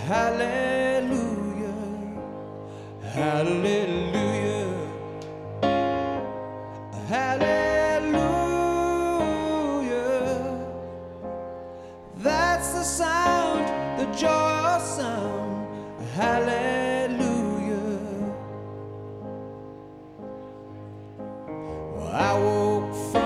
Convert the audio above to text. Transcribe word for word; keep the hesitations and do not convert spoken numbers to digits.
Hallelujah, hallelujah, hallelujah. That's the sound, the joyous sound. Hallelujah. Well, I woke from